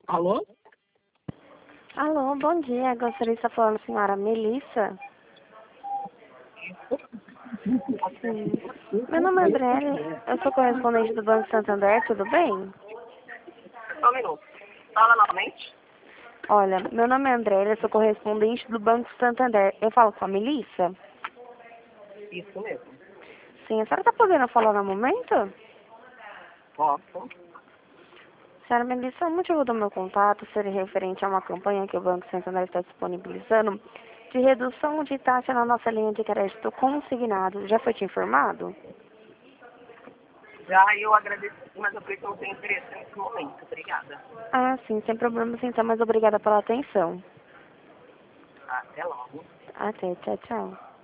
Alô? Alô, bom dia. Gostaria de estar falando com a senhora Melissa. Sim. Meu nome é André, eu sou correspondente do Banco Santander, tudo bem? Só um minuto. Fala novamente. Olha, meu nome é André, eu sou correspondente do Banco Santander. Eu falo com a Melissa? Isso mesmo. Sim, a senhora está podendo falar no momento? Posso. Senhora Melissa, o motivo do meu contato seria referente a uma campanha que o Banco Santander está disponibilizando de redução de taxa na nossa linha de crédito consignado. Já foi te informado? Já eu agradeço, mas eu creio que não tenho interesse nesse momento. Obrigada. Ah, sim, sem problemas então, mas obrigada pela atenção. Até logo. Até, tchau, tchau.